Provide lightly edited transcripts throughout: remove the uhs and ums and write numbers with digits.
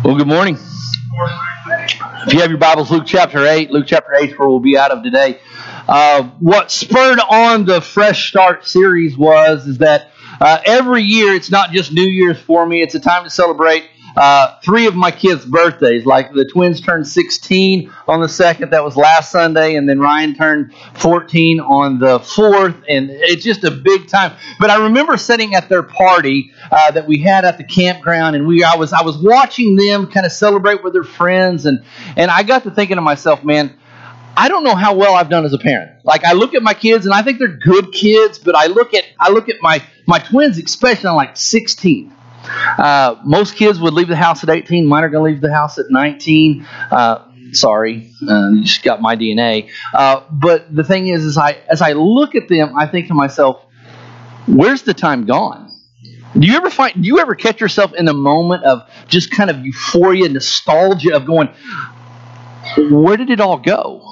Well, good morning. If you have your Bibles, Luke chapter 8. Luke chapter 8 is where we'll be out of today. What spurred on the Fresh Start series is that every year, it's not just New Year's for me. It's a time to celebrate three of my kids' birthdays. Like the twins turned 16 on the 2nd. That was last Sunday. And then Ryan turned 14 on the 4th. And it's just a big time. But I remember sitting at their party that we had at the campground. And I was watching them kind of celebrate with their friends. And I got to thinking to myself, man, I don't know how well I've done as a parent. Like, I look at my kids, and I think they're good kids. But I look at my twins, especially, I'm like 16. Most kids would leave the house at 18. Mine are going to leave the house at 19. Sorry, you just got my DNA. But the thing is as I look at them, I think to myself, where's the time gone? Do you ever catch yourself in a moment of just kind of euphoria, nostalgia of going, where did it all go?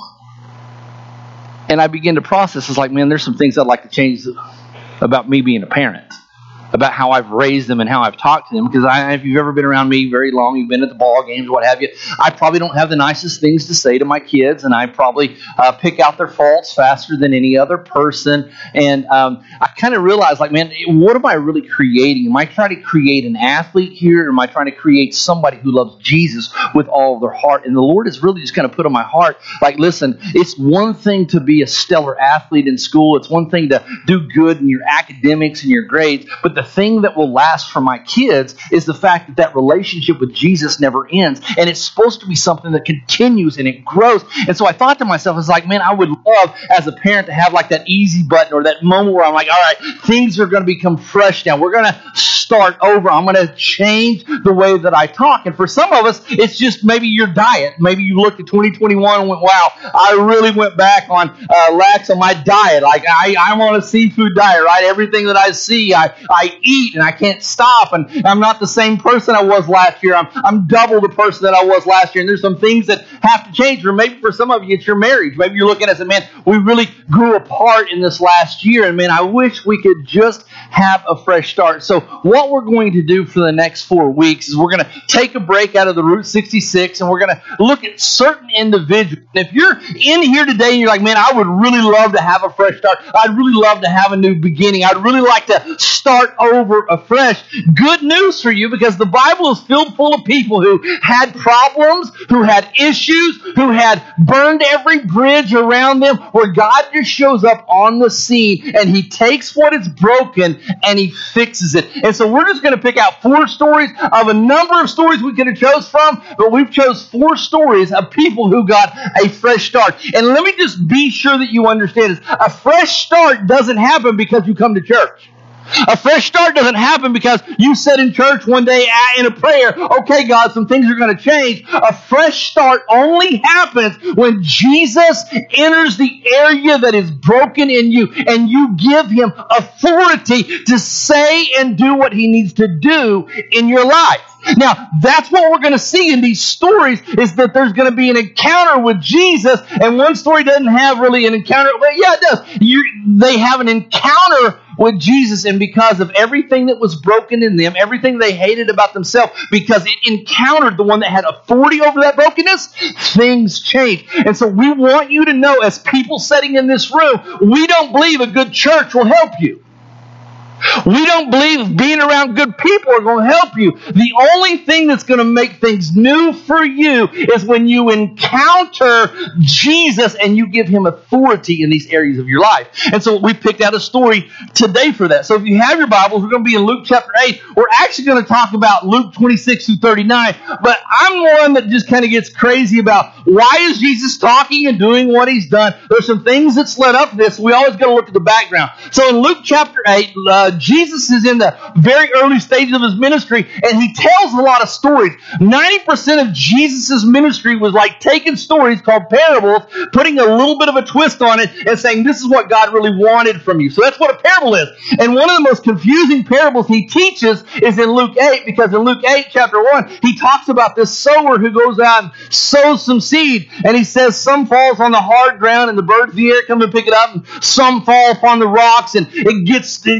And I begin to process. It's like, man, there's some things I'd like to change about me being a parent, about how I've raised them and how I've talked to them. Because if you've ever been around me very long, you've been at the ball games, what have you, I probably don't have the nicest things to say to my kids, and I probably pick out their faults faster than any other person. And I kind of realized, like, man, what am I really creating? Am I trying to create an athlete here, or am I trying to create somebody who loves Jesus with all of their heart? And the Lord has really just kind of put on my heart, like, listen, it's one thing to be a stellar athlete in school. It's one thing to do good in your academics and your grades, but the thing that will last for my kids is the fact that relationship with Jesus never ends. And it's supposed to be something that continues and it grows. And so I thought to myself, it's like, man, I would love as a parent to have like that easy button or that moment where I'm like, all right, things are going to become fresh now. We're going to start over. I'm going to change the way that I talk. And for some of us, it's just maybe your diet. Maybe you looked at 2021 and went, wow, I really went back on lax on my diet. Like I'm on a seafood diet, right? Everything that I see, I eat and I can't stop, and I'm not the same person I was last year. I'm double the person that I was last year, and there's some things that have to change. Or maybe for some of you, it's your marriage. Maybe you're looking at it and saying, man, we really grew apart in this last year, and man, I wish we could just have a fresh start. So what we're going to do for the next 4 weeks is we're going to take a break out of the Route 66, and we're going to look at certain individuals. And if you're in here today and you're like, man, I would really love to have a fresh start. I'd really love to have a new beginning. I'd really like to start over afresh. Good news for you, because the Bible is filled full of people who had problems, who had issues, who had burned every bridge around them, where God just shows up on the scene and He takes what is broken and He fixes it. And so we're just going to pick out 4 stories of a number of stories we could have chose from, but we've chose 4 stories of people who got a fresh start. And let me just be sure that you understand this. A fresh start doesn't happen because you come to church. A fresh start doesn't happen because you said in church one day in a prayer, okay, God, some things are going to change. A fresh start only happens when Jesus enters the area that is broken in you, and you give Him authority to say and do what He needs to do in your life. Now, that's what we're going to see in these stories, is that there's going to be an encounter with Jesus, and one story doesn't have really an encounter. Well, yeah, it does. They have an encounter with Jesus, and because of everything that was broken in them, everything they hated about themselves, because it encountered the one that had authority over that brokenness, things changed. And so we want you to know, as people sitting in this room, we don't believe a good church will help you. We don't believe being around good people are going to help you. The only thing that's going to make things new for you is when you encounter Jesus and you give Him authority in these areas of your life. And so we picked out a story today for that. So if you have your Bibles, we're going to be in Luke chapter 8. We're actually going to talk about Luke 26 through 39. But I'm one that just kind of gets crazy about, why is Jesus talking and doing what He's done? There's some things that's led up to this. We always got to look at the background. So in Luke chapter 8, Jesus is in the very early stages of His ministry, and He tells a lot of stories. 90% of Jesus' ministry was like taking stories called parables, putting a little bit of a twist on it, and saying, this is what God really wanted from you. So that's what a parable is. And one of the most confusing parables He teaches is in Luke 8, because in Luke 8, chapter 1, He talks about this sower who goes out and sows some seed, and He says some falls on the hard ground, and the birds of the air come and pick it up, and some fall upon the rocks, and it gets root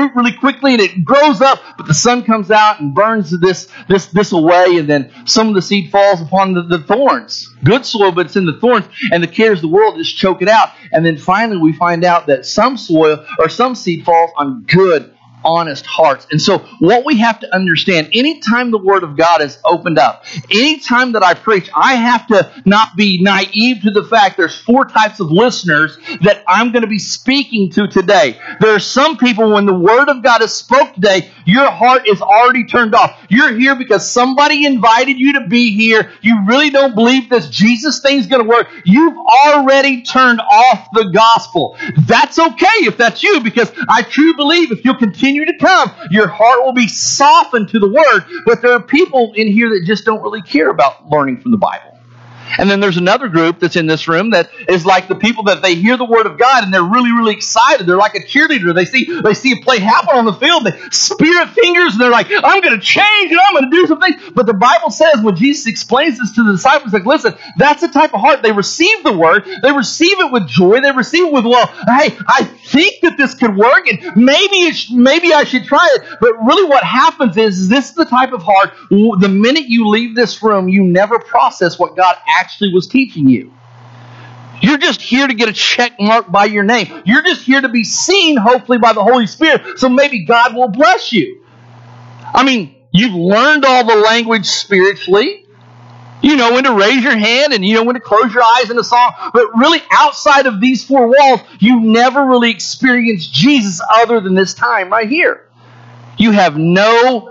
fruit really quickly and it grows up, but the sun comes out and burns this away, and then some of the seed falls upon the thorns. Good soil, but it's in the thorns, and the cares of the world just choke it out. And then finally we find out that some soil or some seed falls on good, honest hearts. And so what we have to understand, anytime the Word of God is opened up, anytime that I preach, I have to not be naive to the fact there's 4 types of listeners that I'm going to be speaking to today. There are some people, when the Word of God is spoke today, your heart is already turned off. You're here because somebody invited you to be here. You really don't believe this Jesus thing's going to work. You've already turned off the gospel. That's okay if that's you, because I truly believe if you'll continue to come, your heart will be softened to the Word. But there are people in here that just don't really care about learning from the Bible. And then there's another group that's in this room that is like the people that they hear the Word of God and they're really, really excited. They're like a cheerleader. They see a play happen on the field. They spirit fingers and they're like, I'm going to change and I'm going to do something. But the Bible says when Jesus explains this to the disciples, like, listen, that's the type of heart. They receive the Word. They receive it with joy. They receive it with, well, hey, I think that this could work and maybe I should try it. But really what happens is this is the type of heart, the minute you leave this room, you never process what God actually was teaching you. You're just here to get a check mark by your name. You're just here to be seen, hopefully, by the Holy Spirit, so maybe God will bless you. I mean, you've learned all the language spiritually. You know when to raise your hand and you know when to close your eyes in a song. But really, outside of these 4 walls, you never really experienced Jesus other than this time right here. You have no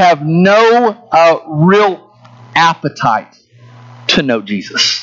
real appetite to know Jesus.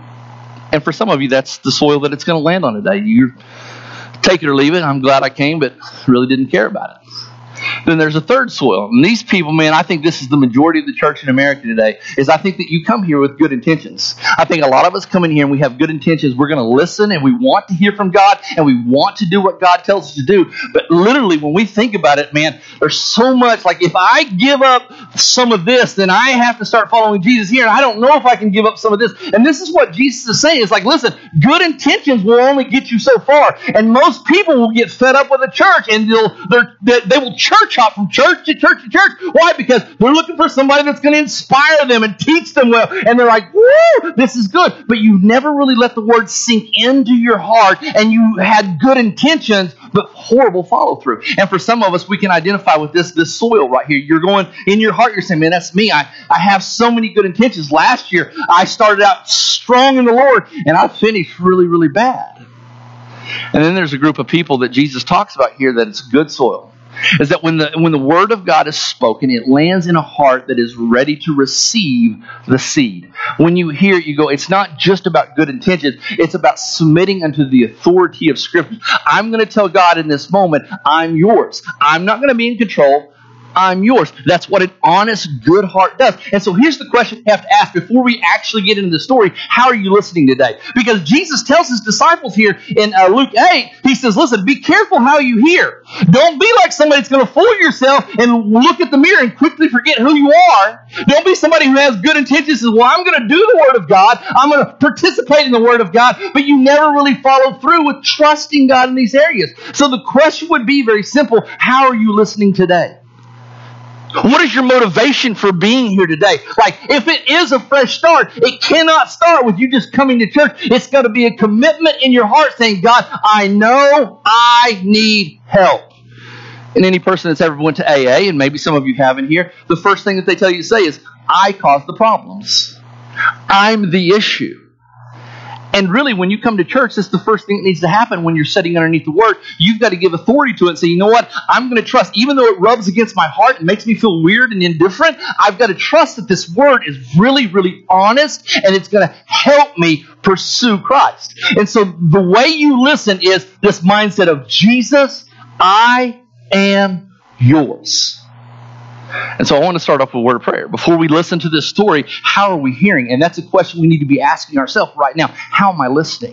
And for some of you, that's the soil that it's going to land on today. You take it or leave it. I'm glad I came, but really didn't care about it. Then there's a third soil. And these people, man, I think this is the majority of the church in America today, is I think that you come here with good intentions. I think a lot of us come in here and we have good intentions. We're going to listen and we want to hear from God and we want to do what God tells us to do. But literally, when we think about it, man, there's so much, like if I give up some of this, then I have to start following Jesus here. And I don't know if I can give up some of this. And this is what Jesus is saying. It's like, listen, good intentions will only get you so far. And most people will get fed up with the church and they will church hop from church to church to church. Why? Because they're looking for somebody that's going to inspire them and teach them well. And they're like, woo, this is good. But you never really let the word sink into your heart, and you had good intentions, but horrible follow through. And for some of us, we can identify with this soil right here. You're going in your heart, you're saying, man, that's me. I have so many good intentions. Last year, I started out strong in the Lord, and I finished really, really bad. And then there's a group of people that Jesus talks about here that it's good soil. Is that when the Word of God is spoken, it lands in a heart that is ready to receive the seed. When you hear it, you go, it's not just about good intentions. It's about submitting unto the authority of Scripture. I'm going to tell God in this moment, I'm yours. I'm not going to be in control. I'm yours. That's what an honest, good heart does. And so here's the question you have to ask before we actually get into the story. How are you listening today? Because Jesus tells his disciples here in Luke 8, he says, listen, be careful how you hear. Don't be like somebody that's going to fool yourself and look at the mirror and quickly forget who you are. Don't be somebody who has good intentions and says, well, I'm going to do the Word of God. I'm going to participate in the Word of God. But you never really follow through with trusting God in these areas. So the question would be very simple. How are you listening today? What is your motivation for being here today? Like, if it is a fresh start, it cannot start with you just coming to church. It's got to be a commitment in your heart saying, God, I know I need help. And any person that's ever went to AA, and maybe some of you have in here, the first thing that they tell you to say is, I cause the problems. I'm the issue. And really, when you come to church, that's the first thing that needs to happen when you're sitting underneath the Word. You've got to give authority to it and say, you know what? I'm going to trust. Even though it rubs against my heart and makes me feel weird and indifferent, I've got to trust that this Word is really, really honest and it's going to help me pursue Christ. And so the way you listen is this mindset of, Jesus, I am yours. And so I want to start off with a word of prayer. Before we listen to this story, how are we hearing? And that's a question we need to be asking ourselves right now. How am I listening?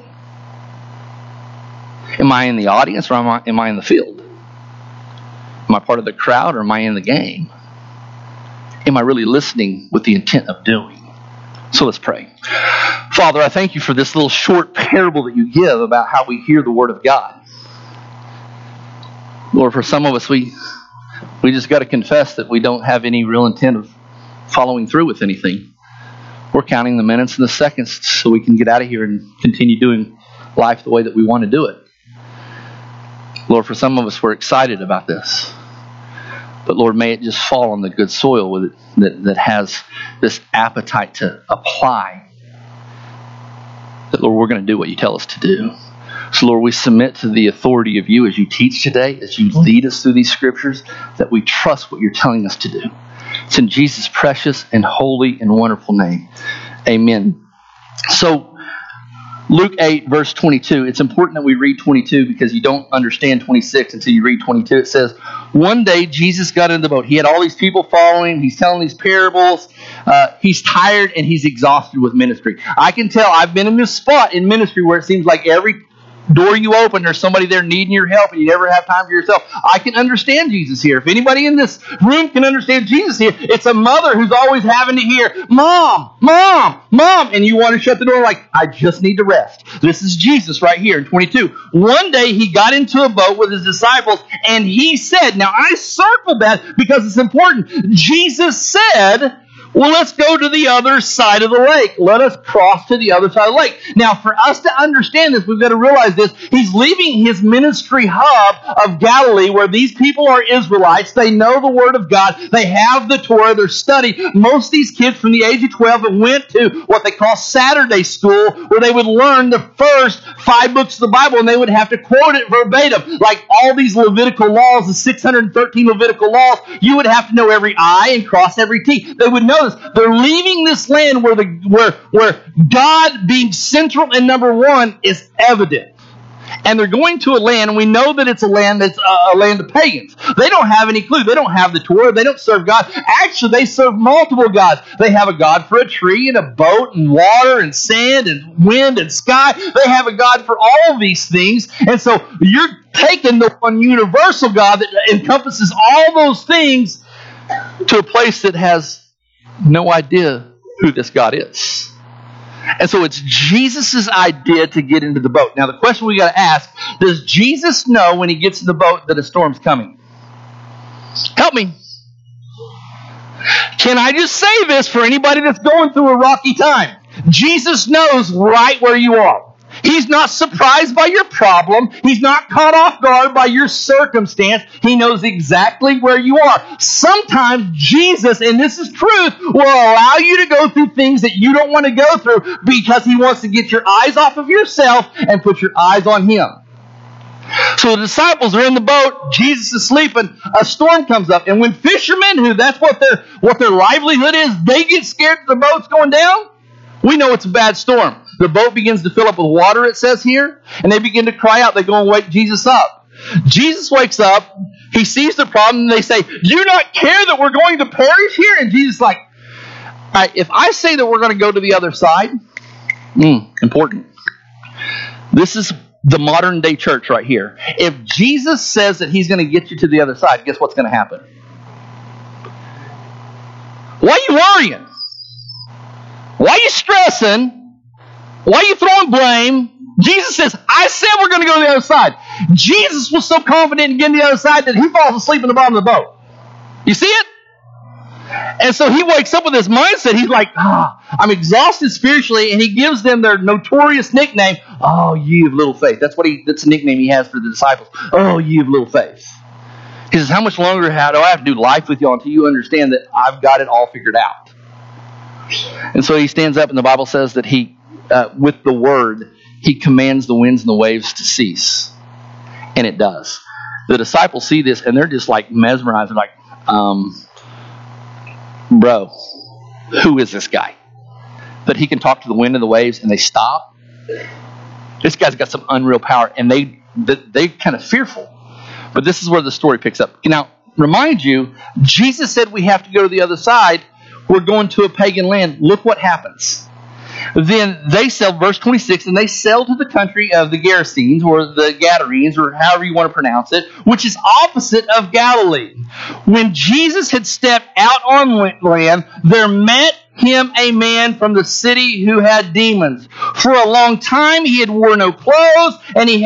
Am I in the audience or am I in the field? Am I part of the crowd or am I in the game? Am I really listening with the intent of doing? So let's pray. Father, I thank you for this little short parable that you give about how we hear the Word of God. Lord, for some of us, we just got to confess that we don't have any real intent of following through with anything. We're counting the minutes and the seconds so we can get out of here and continue doing life the way that we want to do it. Lord, for some of us, we're excited about this. But Lord, may it just fall on the good soil with it, that has this appetite to apply. That, Lord, we're going to do what you tell us to do. So, Lord, we submit to the authority of you as you teach today, as you lead us through these scriptures, that we trust what you're telling us to do. It's in Jesus' precious and holy and wonderful name. Amen. So, Luke 8, verse 22. It's important that we read 22 because you don't understand 26 until you read 22. It says, one day Jesus got in the boat. He had all these people following him. He's telling these parables. He's tired and he's exhausted with ministry. I can tell I've been in this spot in ministry where it seems like every door you open, there's somebody there needing your help and you never have time for yourself. I can understand Jesus here. If anybody in this room can understand Jesus here, it's a mother who's always having to hear, Mom, Mom, Mom, and you want to shut the door like, I just need to rest. This is Jesus right here in 22. One day he got into a boat with his disciples and he said, now I circled that because it's important. Jesus said, well, let's go to the other side of the lake. Let us cross to the other side of the lake. Now, for us to understand this, we've got to realize this. He's leaving his ministry hub of Galilee where these people are Israelites. They know the Word of God. They have the Torah. They're studying. Most of these kids from the age of 12 went to what they call Saturday school where they would learn the first 5 books of the Bible and they would have to quote it verbatim. Like all these Levitical laws, the 613 Levitical laws, you would have to know every I and cross every T. They would know. They're leaving this land where God being central and number one is evident. And they're going to a land, and we know that it's a land that's a land of pagans. They don't have any clue. They don't have the Torah. They don't serve God. Actually, they serve multiple gods. They have a God for a tree and a boat and water and sand and wind and sky. They have a God for all of these things. And so you're taking the one universal God that encompasses all those things to a place that has no idea who this God is. And so it's Jesus' idea to get into the boat. Now the question we got to ask, does Jesus know when he gets in the boat that a storm's coming? Help me. Can I just say this for anybody that's going through a rocky time? Jesus knows right where you are. He's not surprised by your problem. He's not caught off guard by your circumstance. He knows exactly where you are. Sometimes Jesus, and this is truth, will allow you to go through things that you don't want to go through because he wants to get your eyes off of yourself and put your eyes on him. So the disciples are in the boat. Jesus is sleeping. A storm comes up. And when fishermen, who that's what their livelihood is, they get scared that the boat's going down, we know it's a bad storm. The boat begins to fill up with water, it says here, and they begin to cry out. They go and wake Jesus up. Jesus wakes up. He sees the problem, and they say, do you not care that we're going to perish here? And Jesus is like, all right, if I say that we're going to go to the other side, important. This is the modern day church right here. If Jesus says that he's going to get you to the other side, guess what's going to happen? Why are you worrying? Why are you stressing? Why are you throwing blame? Jesus says, I said we're going to go to the other side. Jesus was so confident in getting to the other side that he falls asleep in the bottom of the boat. You see it? And so he wakes up with this mindset. He's like, I'm exhausted spiritually. And he gives them their notorious nickname, oh, ye of little faith. That's a nickname he has for the disciples. Oh, ye of little faith. He says, how much longer do I have to do life with you until you understand that I've got it all figured out? And so he stands up, and the Bible says that he, with the word, he commands the winds and the waves to cease. And it does. The disciples see this, and they're just like mesmerized. They're like, bro, who is this guy? That he can talk to the wind and the waves, and they stop. This guy's got some unreal power, and they kind of fearful. But this is where the story picks up. Now, remind you, Jesus said we have to go to the other side. We're going to a pagan land. Look what happens. Then they sail, verse 26, and they sail to the country of the Gerasenes, or the Gadarenes, or however you want to pronounce it, which is opposite of Galilee. When Jesus had stepped out on land, there met him a man from the city who had demons. For a long time he had worn no clothes, and he had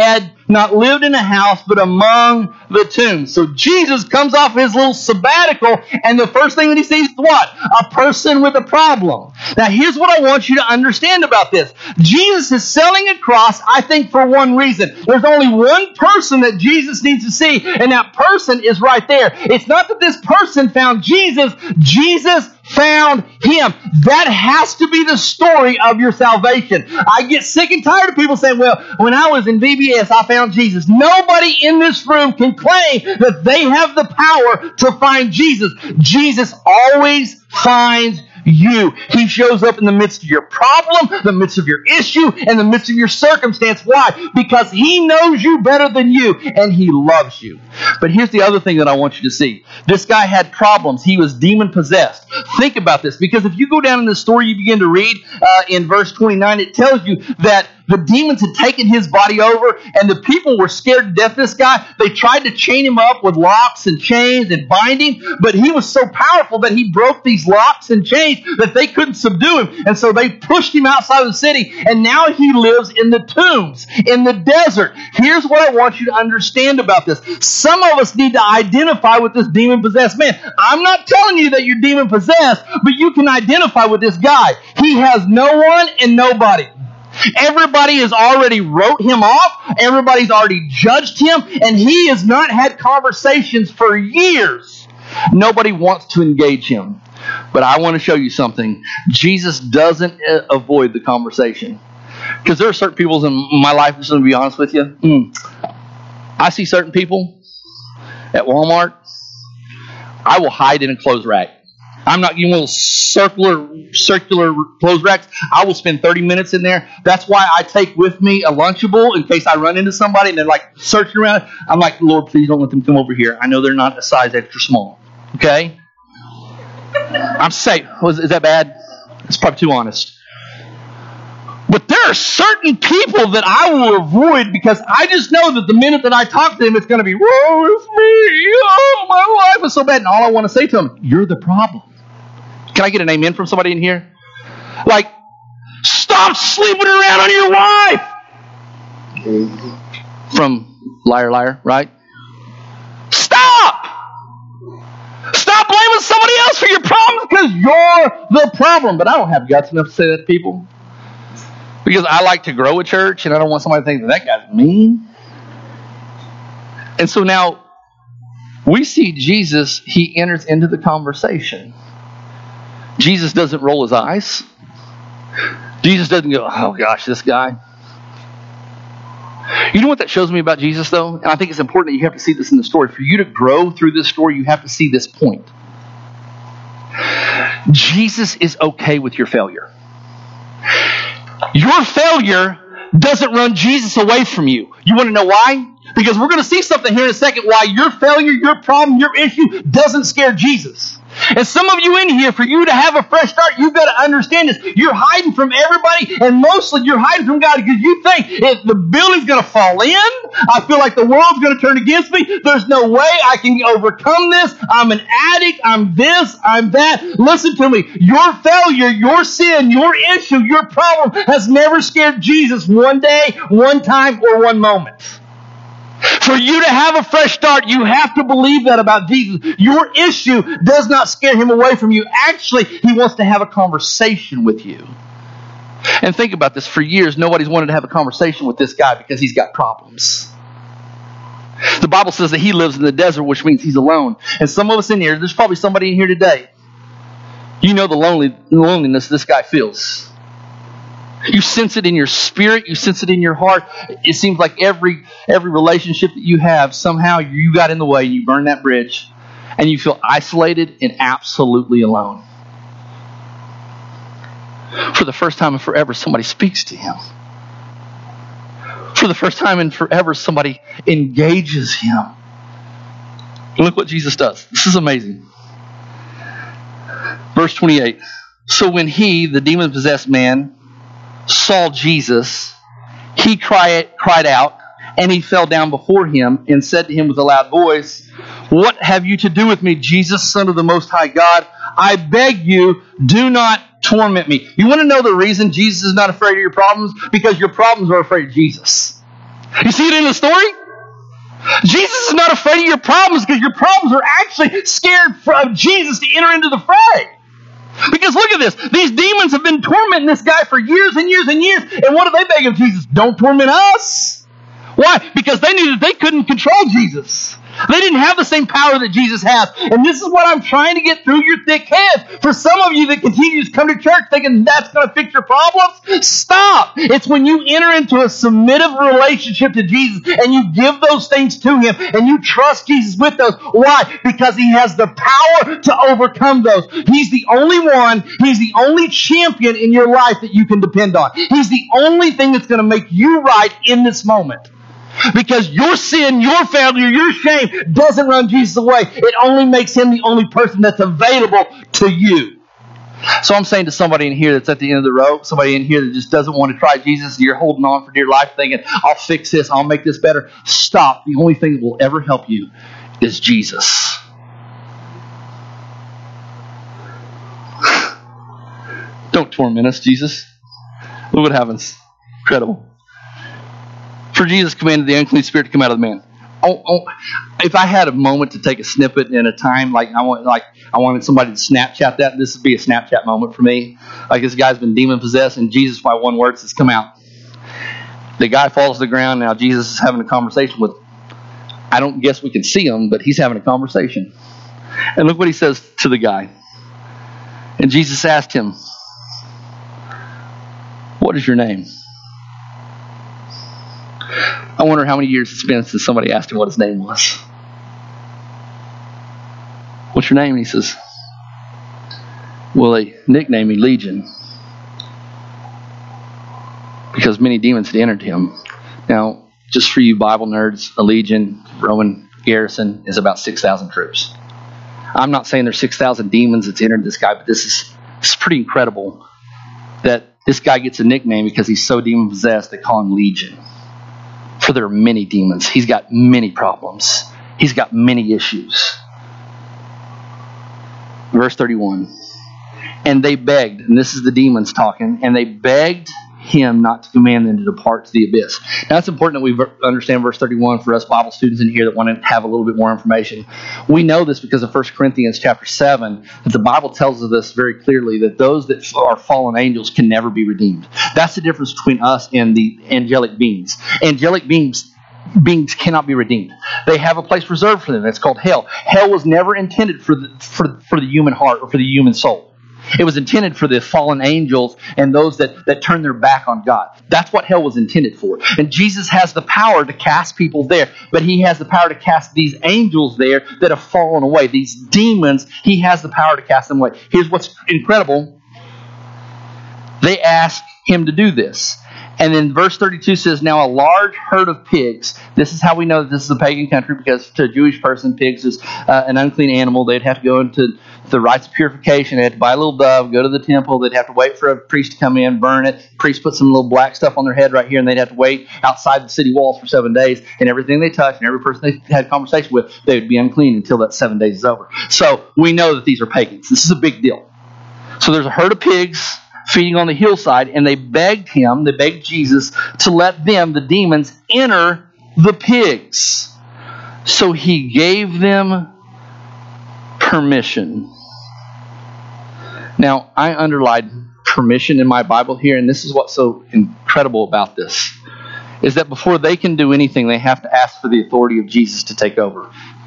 not lived in a house, but among the tombs. So Jesus comes off his little sabbatical, and the first thing that he sees is what? A person with a problem. Now, here's what I want you to understand about this. Jesus is selling a cross, I think, for one reason. There's only one person that Jesus needs to see, and that person is right there. It's not that this person found Jesus. Jesus found him. That has to be the story of your salvation. I get sick and tired of people saying, well, when I was in VBS, I found Jesus. Nobody in this room can claim that they have the power to find Jesus. Jesus always finds you. He shows up in the midst of your problem, the midst of your issue, and the midst of your circumstance. Why? Because he knows you better than you, and he loves you. But here's the other thing that I want you to see. This guy had problems. He was demon-possessed. Think about this, because if you go down in the story, you begin to read in verse 29, it tells you that the demons had taken his body over, and the people were scared to death of this guy. They tried to chain him up with locks and chains and bind him, but he was so powerful that he broke these locks and chains that they couldn't subdue him. And so they pushed him outside of the city, and now he lives in the tombs, in the desert. Here's what I want you to understand about this. Some of us need to identify with this demon-possessed man. I'm not telling you that you're demon-possessed, but you can identify with this guy. He has no one and nobody. Everybody has already wrote him off. Everybody's already judged him. And he has not had conversations for years. Nobody wants to engage him. But I want to show you something. Jesus doesn't avoid the conversation. Because there are certain people in my life, I'm going to be honest with you. I see certain people at Walmart. I will hide in a clothes rack. I'm not getting little circular clothes racks. I will spend 30 minutes in there. That's why I take with me a Lunchable in case I run into somebody and they're like searching around. I'm like, Lord, please don't let them come over here. I know they're not a size extra small. Okay? I'm safe. Is that bad? It's probably too honest. But there are certain people that I will avoid because I just know that the minute that I talk to them, it's going to be, woe is me. Oh, my life is so bad. And all I want to say to them, you're the problem. Can I get an amen from somebody in here? Like, stop sleeping around on your wife. From Liar, Liar, right? Stop! Stop blaming somebody else for your problems because you're the problem. But I don't have guts enough to say that to people. Because I like to grow a church and I don't want somebody to think that guy's mean. And so now we see Jesus, he enters into the conversation. Jesus doesn't roll his eyes. Jesus doesn't go, oh gosh, this guy. You know what that shows me about Jesus though? And I think it's important that you have to see this in the story. For you to grow through this story, you have to see this point. Jesus is okay with your failure. Your failure doesn't run Jesus away from you. You want to know why? Because we're going to see something here in a second why your failure, your problem, your issue doesn't scare Jesus. And some of you in here, for you to have a fresh start, you've got to understand this. You're hiding from everybody, and mostly you're hiding from God because you think if the building's going to fall in, I feel like the world's going to turn against me. There's no way I can overcome this. I'm an addict. I'm this. I'm that. Listen to me. Your failure, your sin, your issue, your problem has never scared Jesus one day, one time, or one moment. For you to have a fresh start, you have to believe that about Jesus. Your issue does not scare him away from you. Actually, he wants to have a conversation with you. And think about this. For years, nobody's wanted to have a conversation with this guy because he's got problems. The Bible says that he lives in the desert, which means he's alone. And some of us in here, there's probably somebody in here today. You know the loneliness this guy feels. You sense it in your spirit. You sense it in your heart. It seems like every relationship that you have, somehow you got in the way and you burn that bridge and you feel isolated and absolutely alone. For the first time in forever, somebody speaks to him. For the first time in forever, somebody engages him. Look what Jesus does. This is amazing. Verse 28. So when he, the demon-possessed man, saw Jesus, he cried out, and he fell down before him and said to him with a loud voice, what have you to do with me, Jesus, Son of the Most High God? I beg you, do not torment me. You want to know the reason Jesus is not afraid of your problems? Because your problems are afraid of Jesus. You see it in the story? Jesus is not afraid of your problems because your problems are actually scared of Jesus to enter into the fray. Because look at this. These demons have been tormenting this guy for years and years and years. And what do they beg of Jesus? Don't torment us. Why? Because they knew that they couldn't control Jesus. They didn't have the same power that Jesus has. And this is what I'm trying to get through your thick head. For some of you that continue to come to church thinking that's going to fix your problems, stop. It's when you enter into a submissive relationship to Jesus and you give those things to Him and you trust Jesus with those. Why? Because He has the power to overcome those. He's the only one. He's the only champion in your life that you can depend on. He's the only thing that's going to make you right in this moment. Because your sin, your failure, your shame doesn't run Jesus away. It only makes Him the only person that's available to you. So I'm saying to somebody in here that's at the end of the rope, somebody in here that just doesn't want to try Jesus, you're holding on for dear life thinking, I'll fix this, I'll make this better. Stop. The only thing that will ever help you is Jesus. Don't torment us, Jesus. Look what happens. Incredible. For Jesus commanded the unclean spirit to come out of the man. If I had a moment to take a snippet in a time, I wanted somebody to Snapchat that, this would be a Snapchat moment for me. Like this guy's been demon possessed, and Jesus, by one word, says, come out. The guy falls to the ground. Now Jesus is having a conversation with him. I don't guess we can see him, but he's having a conversation. And look what he says to the guy. And Jesus asked him, what is your name? I wonder how many years it's been since somebody asked him what his name was. What's your name? And he says, well, they nicknamed me Legion because many demons had entered him. Now, just for you Bible nerds, a legion, Roman garrison, is about 6,000 troops. I'm not saying there's 6,000 demons that's entered this guy, but this is pretty incredible that this guy gets a nickname because he's so demon-possessed, they call him Legion. For there are many demons. He's got many problems. He's got many issues. Verse 31. And they begged, and this is the demons talking, and they begged him not to command them to depart to the abyss. Now it's important that we understand verse 31 for us Bible students in here that want to have a little bit more information. We know this because of 1 Corinthians chapter 7, that the Bible tells us this very clearly, that those that are fallen angels can never be redeemed. That's the difference between us and the angelic beings. Angelic beings cannot be redeemed. They have a place reserved for them. It's called hell. Hell was never intended for the human heart or for the human soul. It was intended for the fallen angels and those that turn their back on God. That's what hell was intended for. And Jesus has the power to cast people there, but He has the power to cast these angels there that have fallen away. These demons, He has the power to cast them away. Here's what's incredible. They asked Him to do this. And then verse 32 says, now a large herd of pigs. This is how we know that this is a pagan country, because to a Jewish person, pigs is an unclean animal. They'd have to go into the rites of purification. They had to buy a little dove, go to the temple. They'd have to wait for a priest to come in, burn it. The priest put some little black stuff on their head right here, and they'd have to wait outside the city walls for 7 days. And everything they touched and every person they had conversation with, they would be unclean until that 7 days is over. So we know that these are pagans. This is a big deal. So there's a herd of pigs feeding on the hillside, and they begged Jesus to let them, the demons, enter the pigs. So He gave them permission. Now, I underlined permission in my Bible here, and this is what's so incredible about this, is that before they can do anything, they have to ask for the authority of Jesus to take over.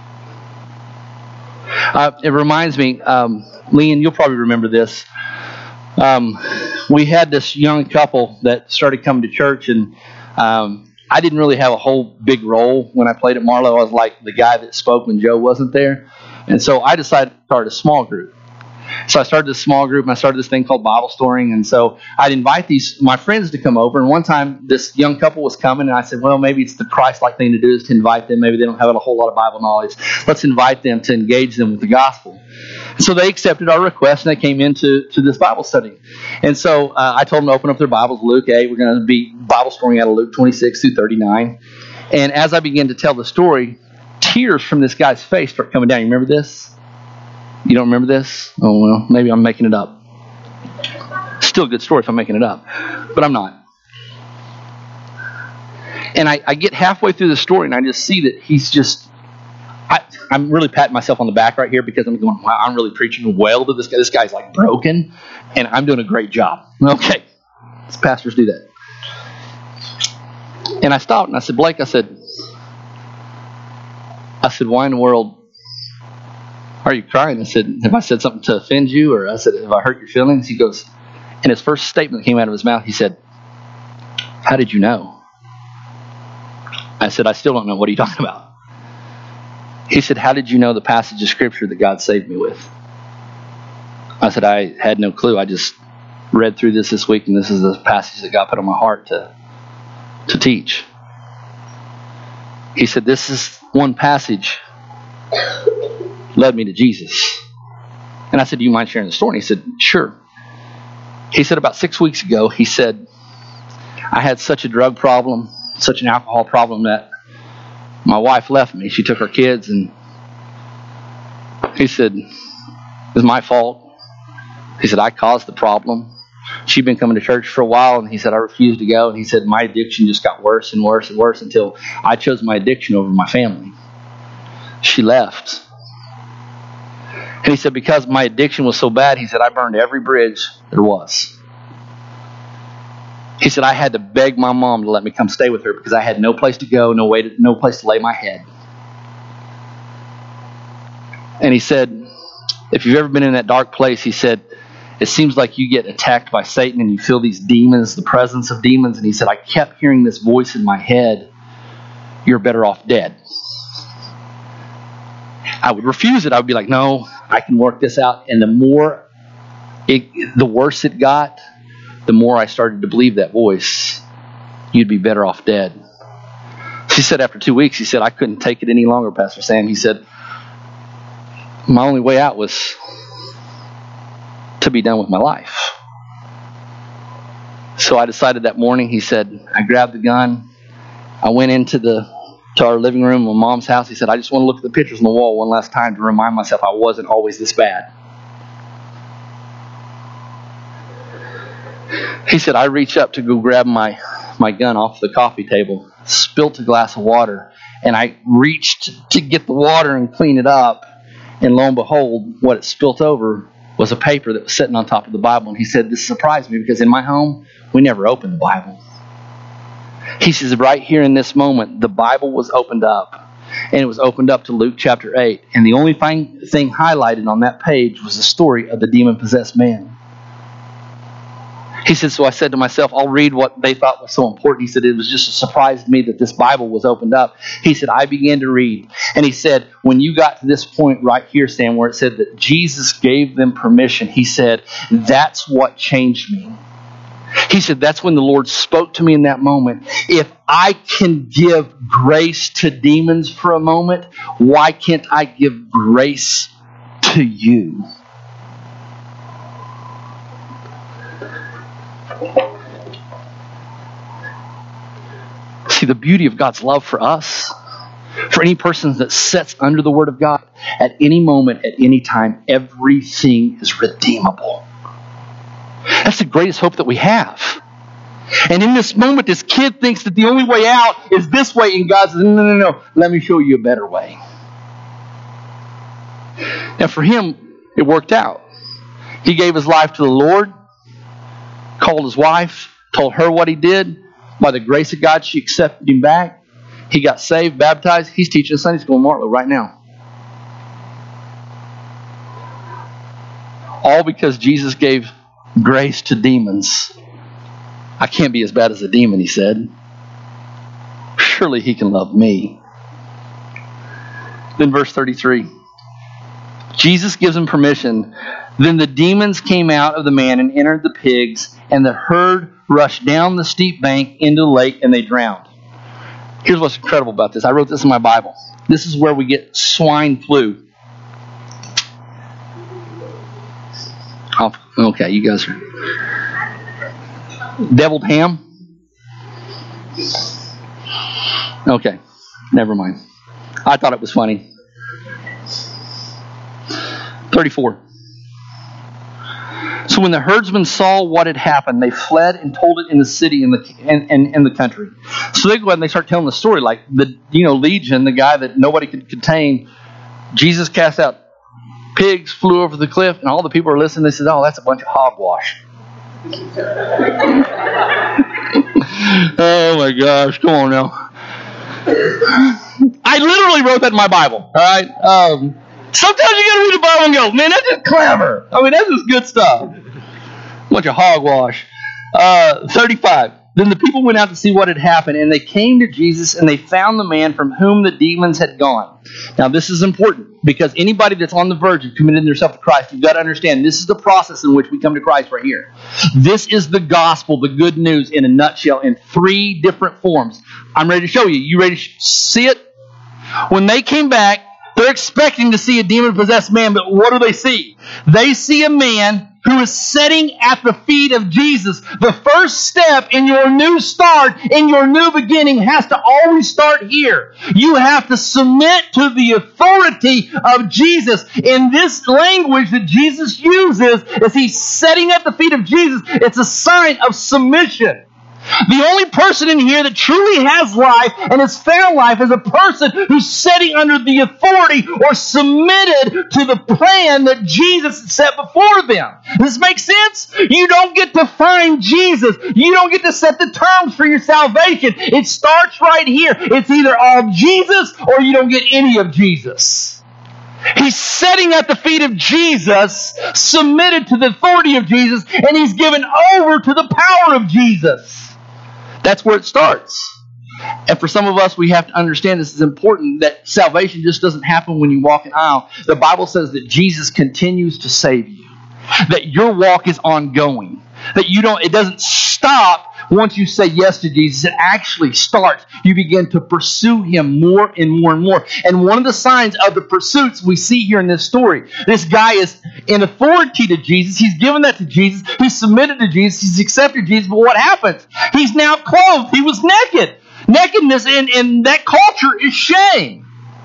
It reminds me, Leon, you'll probably remember this. We had this young couple that started coming to church, and I didn't really have a whole big role when I played at Marlowe. I was like the guy that spoke when Joe wasn't there. And so I decided to start a small group. So I started this small group, and I started this thing called Bible Storing. And so I'd invite my friends to come over. And one time, this young couple was coming, and I said, well, maybe it's the Christ-like thing to do is to invite them. Maybe they don't have a whole lot of Bible knowledge. Let's invite them to engage them with the gospel. So they accepted our request, and they came into this Bible study. And so I told them to open up their Bibles, Luke 8. We're going to be Bible storing out of Luke 26 through 39. And as I began to tell the story, tears from this guy's face start coming down. You remember this? You don't remember this? Oh, well, maybe I'm making it up. Still a good story if I'm making it up, but I'm not. And I get halfway through the story, and I just see that he's just... I'm really patting myself on the back right here because I'm going, wow, I'm really preaching well to this guy. This guy's like broken, and I'm doing a great job. Okay, pastors do that. And I stopped and I said, Blake, I said, why in the world are you crying? I said, have I said something to offend you? Or I said, have I hurt your feelings? He goes, and his first statement that came out of his mouth, he said, how did you know? I said, I still don't know. What are you talking about? He said, how did you know the passage of Scripture that God saved me with? I said, I had no clue. I just read through this week, and this is the passage that God put on my heart to teach. He said, this is one passage led me to Jesus. And I said, do you mind sharing the story? And he said, sure. He said, about 6 weeks ago, he said, I had such a drug problem, such an alcohol problem that my wife left me. She took her kids, and he said, it was my fault. He said, I caused the problem. She'd been coming to church for a while, and he said, I refused to go. And he said, my addiction just got worse and worse and worse until I chose my addiction over my family. She left. And he said, because my addiction was so bad, he said, I burned every bridge there was. He said, I had to beg my mom to let me come stay with her because I had no place to go, no place to lay my head. And he said, if you've ever been in that dark place, he said, it seems like you get attacked by Satan and you feel these demons, the presence of demons. And he said, I kept hearing this voice in my head, you're better off dead. I would refuse it. I would be like, no, I can work this out. And the worse it got, the more I started to believe that voice. You'd be better off dead. She said after 2 weeks, he said, I couldn't take it any longer, Pastor Sam. He said, my only way out was to be done with my life. So I decided that morning, he said, I grabbed the gun. I went into our living room, my mom's house. He said, I just want to look at the pictures on the wall one last time to remind myself I wasn't always this bad. He said, I reached up to go grab my gun off the coffee table, spilt a glass of water, and I reached to get the water and clean it up. And lo and behold, what it spilt over was a paper that was sitting on top of the Bible. And he said, this surprised me because in my home, we never opened the Bible. He says, right here in this moment, the Bible was opened up. And it was opened up to Luke chapter 8. And the only thing highlighted on that page was the story of the demon-possessed man. He said, so I said to myself, I'll read what they thought was so important. He said, it was just a surprise to me that this Bible was opened up. He said, I began to read. And he said, when you got to this point right here, Stan, where it said that Jesus gave them permission, he said, that's what changed me. He said, that's when the Lord spoke to me in that moment. If I can give grace to demons for a moment, why can't I give grace to you? See, the beauty of God's love for us, for any person that sits under the Word of God, at any moment, at any time, everything is redeemable. That's the greatest hope that we have. And in this moment, this kid thinks that the only way out is this way, and God says, no, let me show you a better way. Now for him, it worked out. He gave his life to the Lord, called his wife, told her what he did. By the grace of God, she accepted him back. He got saved, baptized. He's teaching Sunday school in Martlow right now. All because Jesus gave grace to demons. I can't be as bad as a demon, he said. Surely he can love me. Then verse 33. Jesus gives him permission. Then the demons came out of the man and entered the pigs, and the herd rushed down the steep bank into the lake, and they drowned. Here's what's incredible about this. I wrote this in my Bible. This is where we get swine flu. Okay, you guys are... Deviled ham? Okay, never mind. I thought it was funny. 34. So when the herdsmen saw what had happened, they fled and told it in the city and in the country. So they go ahead and they start telling the story, like the Legion, the guy that nobody could contain. Jesus cast out pigs, flew over the cliff, and all the people are listening. They said, "Oh, that's a bunch of hogwash." Oh my gosh! Come on now. I literally wrote that in my Bible. All right. Sometimes you got to read the Bible and go, "Man, that's just clever." I mean, that's just good stuff. Bunch of hogwash. 35. Then the people went out to see what had happened, and they came to Jesus, and they found the man from whom the demons had gone. Now, this is important, because anybody that's on the verge of committing themselves to Christ, you've got to understand, this is the process in which we come to Christ right here. This is the gospel, the good news, in a nutshell, in 3 different forms. I'm ready to show you. You ready to see it? When they came back, they're expecting to see a demon-possessed man, but what do they see? They see a man who is sitting at the feet of Jesus. The first step in your new start, in your new beginning, has to always start here. You have to submit to the authority of Jesus. In this language that Jesus uses, as he's sitting at the feet of Jesus, it's a sign of submission. The only person in here that truly has life and has found life is a person who's sitting under the authority or submitted to the plan that Jesus set before them. Does this make sense? You don't get to find Jesus. You don't get to set the terms for your salvation. It starts right here. It's either all Jesus or you don't get any of Jesus. He's sitting at the feet of Jesus, submitted to the authority of Jesus, and he's given over to the power of Jesus. That's where it starts. And for some of us, we have to understand this is important, that salvation just doesn't happen when you walk an aisle. The Bible says that Jesus continues to save you. That your walk is ongoing. That it doesn't stop once you say yes to Jesus. It actually starts. You begin to pursue him more and more and more. And one of the signs of the pursuits we see here in this story, this guy is in authority to Jesus. He's given that to Jesus. He's submitted to Jesus. He's accepted Jesus. But what happens? He's now clothed. He was naked. Nakedness in that culture is shame.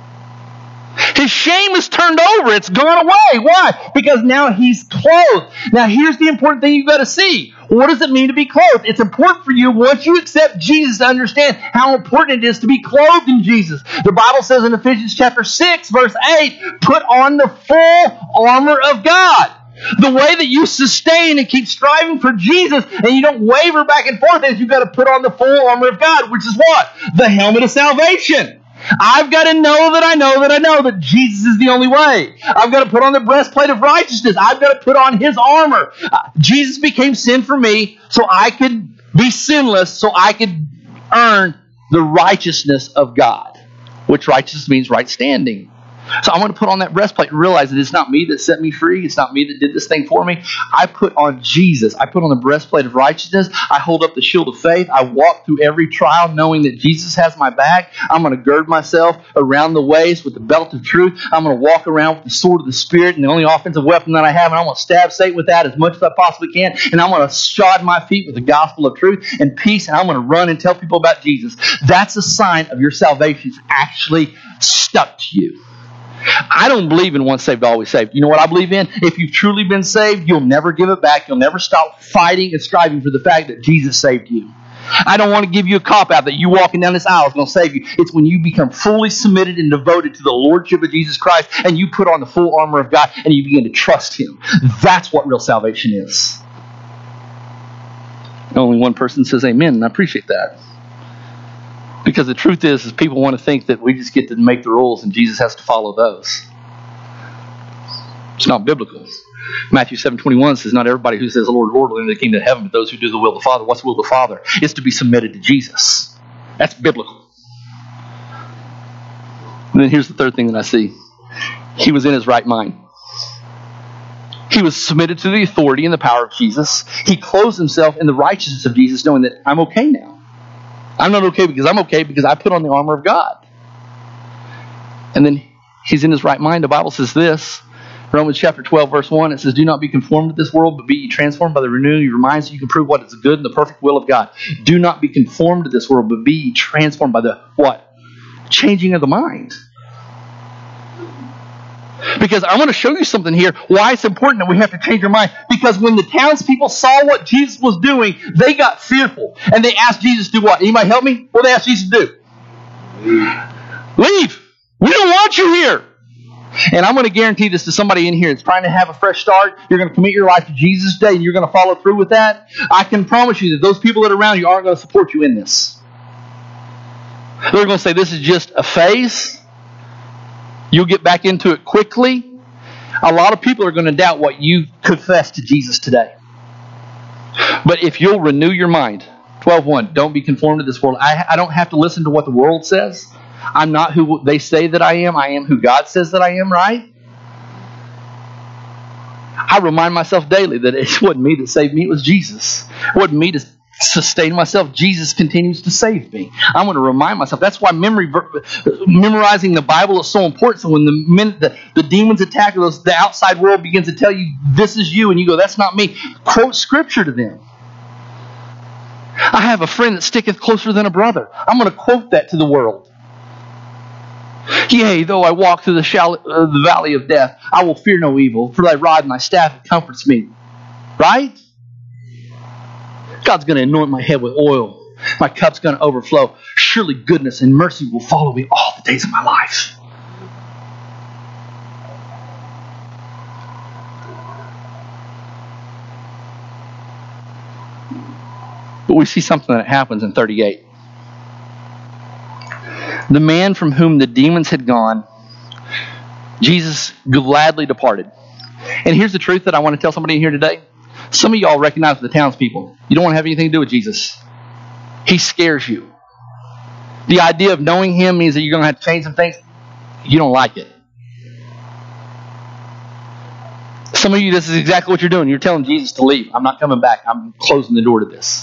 His shame is turned over. It's gone away. Why? Because now he's clothed. Now here's the important thing you've got to see. What does it mean to be clothed? It's important for you, once you accept Jesus, to understand how important it is to be clothed in Jesus. The Bible says in Ephesians chapter 6, verse 8, put on the full armor of God. The way that you sustain and keep striving for Jesus and you don't waver back and forth is you've got to put on the full armor of God, which is what? The helmet of salvation. I've got to know that Jesus is the only way. I've got to put on the breastplate of righteousness. I've got to put on his armor. Jesus became sin for me so I could be sinless, so I could earn the righteousness of God, which righteousness means right standing. So I'm going to put on that breastplate and realize that it's not me that set me free. It's not me that did this thing for me. I put on Jesus. I put on the breastplate of righteousness. I hold up the shield of faith. I walk through every trial knowing that Jesus has my back. I'm going to gird myself around the waist with the belt of truth. I'm going to walk around with the sword of the Spirit and the only offensive weapon that I have, and I'm going to stab Satan with that as much as I possibly can. And I'm going to shod my feet with the gospel of truth and peace, and I'm going to run and tell people about Jesus. That's a sign of your salvation is actually stuck to you. I don't believe in once saved, always saved. You know what I believe in? If you've truly been saved, you'll never give it back. You'll never stop fighting and striving for the fact that Jesus saved you. I don't want to give you a cop-out that you walking down this aisle is going to save you. It's when you become fully submitted and devoted to the Lordship of Jesus Christ and you put on the full armor of God and you begin to trust him. That's what real salvation is. Only one person says amen, and I appreciate that. Because the truth is people want to think that we just get to make the rules and Jesus has to follow those. It's not biblical. Matthew 7:21 says, not everybody who says, Lord, Lord, will enter the kingdom of heaven, but those who do the will of the Father. What's the will of the Father? It's to be submitted to Jesus. That's biblical. And then here's the third thing that I see. He was in his right mind. He was submitted to the authority and the power of Jesus. He clothed himself in the righteousness of Jesus, knowing that I'm okay now. I'm not okay because I'm okay because I put on the armor of God. And then he's in his right mind. The Bible says this, Romans chapter 12, verse 1, it says, do not be conformed to this world, but be ye transformed by the renewing of your mind so you can prove what is the good and the perfect will of God. Do not be conformed to this world, but be ye transformed by the what? Changing of the mind. Because I want to show you something here, why it's important that we have to change our mind. Because when the townspeople saw what Jesus was doing, they got fearful. And they asked Jesus to do what? Anybody help me? What did they ask Jesus to do? Leave. We don't want you here. And I'm going to guarantee this to somebody in here that's trying to have a fresh start. You're going to commit your life to Jesus today, and you're going to follow through with that. I can promise you that those people that are around you aren't going to support you in this. They're going to say this is just a phase. You'll get back into it quickly. A lot of people are going to doubt what you confess to Jesus today. But if you'll renew your mind, 12:1, don't be conformed to this world. I don't have to listen to what the world says. I'm not who they say that I am who God says that I am, right? I remind myself daily that it wasn't me that saved me, it was Jesus. It wasn't me to sustain myself. Jesus continues to save me. I'm going to remind myself. That's why memorizing the Bible is so important. So when the demons attack us, the outside world begins to tell you, this is you, and you go, that's not me. Quote Scripture to them. I have a friend that sticketh closer than a brother. I'm going to quote that to the world. Yea, though I walk through the valley of death, I will fear no evil, for thy rod and thy staff comforts me. Right? God's going to anoint my head with oil. My cup's going to overflow. Surely goodness and mercy will follow me all the days of my life. But we see something that happens in 38. The man from whom the demons had gone, Jesus gladly departed. And here's the truth that I want to tell somebody in here today. Some of y'all recognize the townspeople. You don't want to have anything to do with Jesus. He scares you. The idea of knowing Him means that you're going to have to change some things. You don't like it. Some of you, this is exactly what you're doing. You're telling Jesus to leave. I'm not coming back. I'm closing the door to this.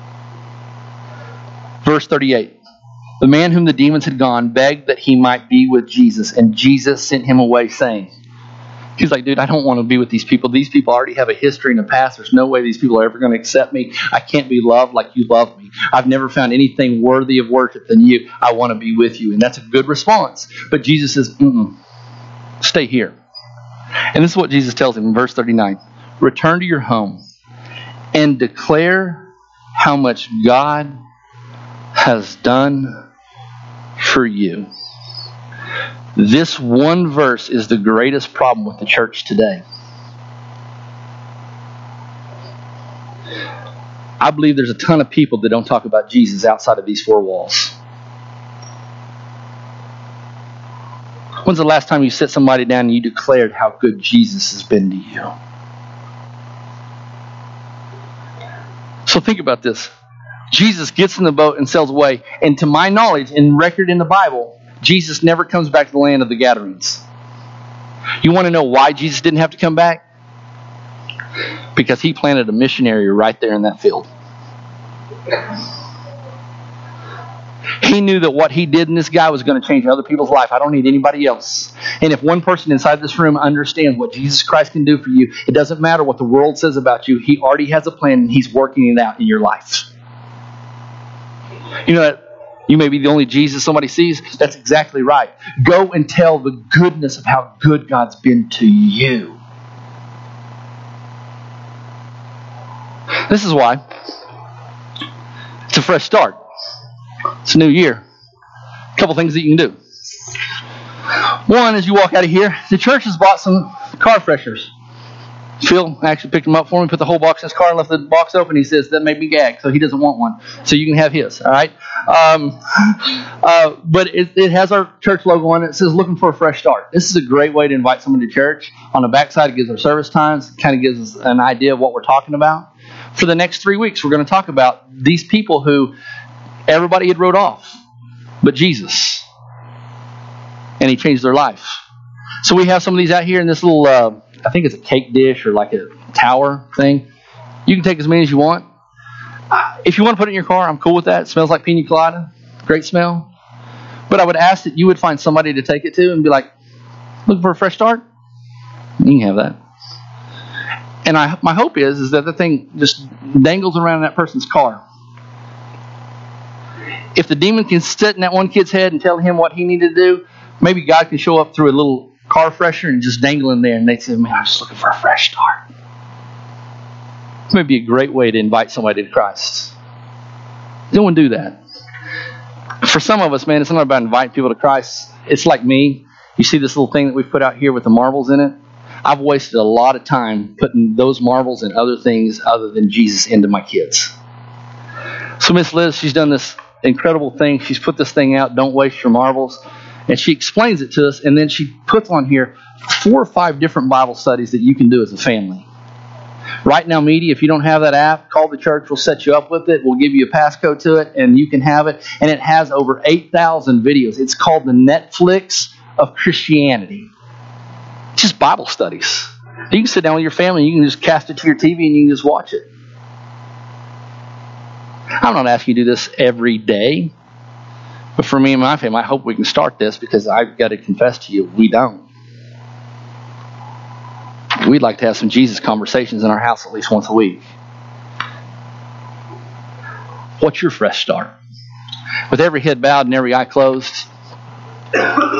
Verse 38. The man whom the demons had gone begged that he might be with Jesus, and Jesus sent him away, saying, he's like, dude, I don't want to be with these people. These people already have a history and a past. There's no way these people are ever going to accept me. I can't be loved like you love me. I've never found anything worthy of worship than you. I want to be with you. And that's a good response. But Jesus says, stay here. And this is what Jesus tells him in verse 39. Return to your home and declare how much God has done for you. This one verse is the greatest problem with the church today. I believe there's a ton of people that don't talk about Jesus outside of these four walls. When's the last time you set somebody down and you declared how good Jesus has been to you? So think about this. Jesus gets in the boat and sails away. And to my knowledge, and record in the Bible, Jesus never comes back to the land of the Gadarenes. You want to know why Jesus didn't have to come back? Because He planted a missionary right there in that field. He knew that what He did in this guy was going to change other people's life. I don't need anybody else. And if one person inside this room understands what Jesus Christ can do for you, it doesn't matter what the world says about you. He already has a plan and He's working it out in your life. You know that you may be the only Jesus somebody sees? That's exactly right. Go and tell the goodness of how good God's been to you. This is why it's a fresh start. It's a new year. A couple things that you can do. One, as you walk out of here, the church has bought some car fresheners. Phil actually picked them up for me, put the whole box in his car and left the box open. He says, that made me gag, so he doesn't want one. So you can have his, all right? But it has our church logo on it. It says, looking for a fresh start. This is a great way to invite someone to church. On the backside, it gives our service times. It kind of gives us an idea of what we're talking about. For the next 3 weeks, we're going to talk about these people who everybody had wrote off, but Jesus. And He changed their life. So we have some of these out here in this little, I think it's a cake dish or like a tower thing. You can take as many as you want. If you want to put it in your car, I'm cool with that. It smells like pina colada. Great smell. But I would ask that you would find somebody to take it to and be like, looking for a fresh start? You can have that. And my hope is that the thing just dangles around in that person's car. If the demon can sit in that one kid's head and tell him what he needed to do, maybe God can show up through a little car freshener and just dangling there, and they'd say, man, I'm just looking for a fresh start. It may be a great way to invite somebody to Christ. No one do that. For some of us, man, it's not about inviting people to Christ. It's like me. You see this little thing that we've put out here with the marbles in it? I've wasted a lot of time putting those marbles and other things other than Jesus into my kids. So Miss Liz, she's done this incredible thing. She's put this thing out, Don't Waste Your Marbles. And she explains it to us, and then she puts on here 4 or 5 different Bible studies that you can do as a family. Right Now Media, if you don't have that app, call the church. We'll set you up with it. We'll give you a passcode to it, and you can have it. And it has over 8,000 videos. It's called the Netflix of Christianity. It's just Bible studies. You can sit down with your family, and you can just cast it to your TV, and you can just watch it. I'm not asking you to do this every day. But for me and my family, I hope we can start this, because I've got to confess to you, we don't. We'd like to have some Jesus conversations in our house at least once a week. What's your fresh start? With every head bowed and every eye closed,